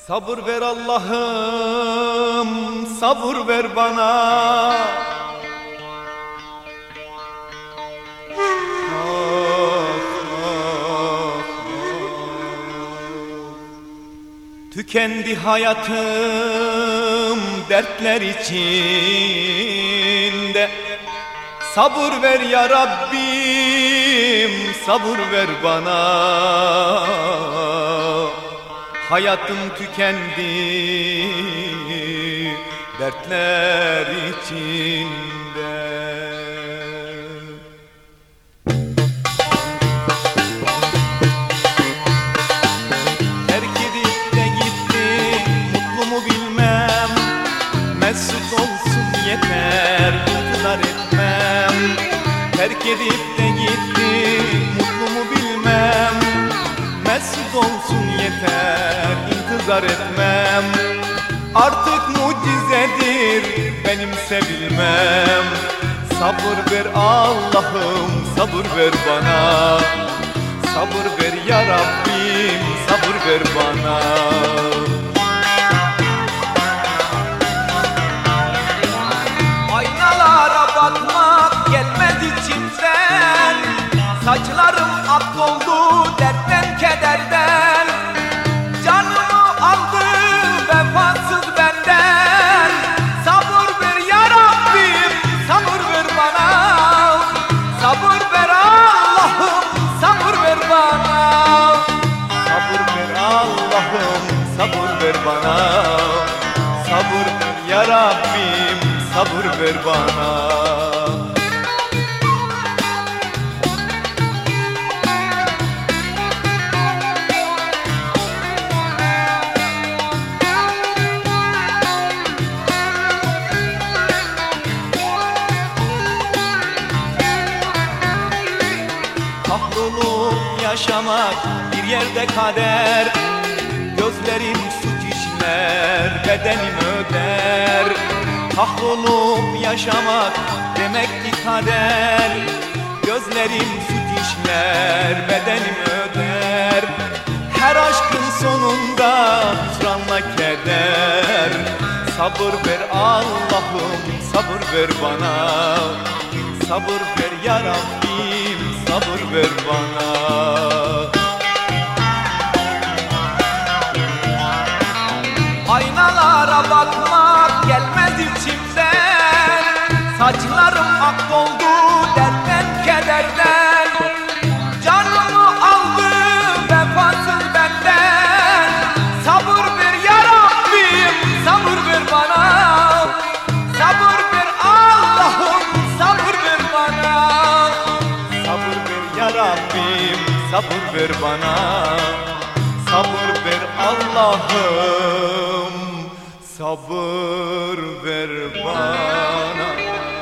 Sabır ver Allah'ım, sabır ver bana. Tükendi hayatım dertler içinde. Sabır ver ya Rabbim, sabır ver bana. Hayatım tükendi dertler içinde. Terk edip de gitti, mutlu mu bilmem. Mesut olsun yeter, intizar etmem. Terk edip de gitti, mutlu mu bilmem. Mesut olsun yeter, intizar etmem. Artık mucizedir benim sevilmem. Sabır ver Allah'ım, sabır ver bana. Sabır ver ya Rabbim, sabır ver bana. Aynalara bakmak gelmez içimden. Saçlarım ak oldu dertten kederden. Canımı aldı vefasız benden. Sabır ver ya Rabbim, sabır ver bana. Sabır ver Allah'ım, sabır ver bana. Sabır ver Allah'ım, sabır ver bana. Sabır ver ya Rabbim, sabır ver bana. Kahrolup yaşamak bir yerde kader. Gözlerim suç işler, bedenim öder. Kahrolup yaşamak demek ki kader. Gözlerim suç işler, bedenim öder. Her aşkın sonunda hüsranla keder. Sabır ver Allah'ım, sabır ver bana. Sabır ver ya Rabbim, sabır ver bana. Aynalara bakmak gelmez içimden. Saçlarım ak doldu dertten kederden. Canımı aldı vefasız benden. Sabır ver ya Rabbim, sabır ver bana. Sabır ver Allah'ım, sabır ver bana. Sabır ver ya Rabbim, sabır ver bana. Sabır ver Allah'ım, sabır ver bana.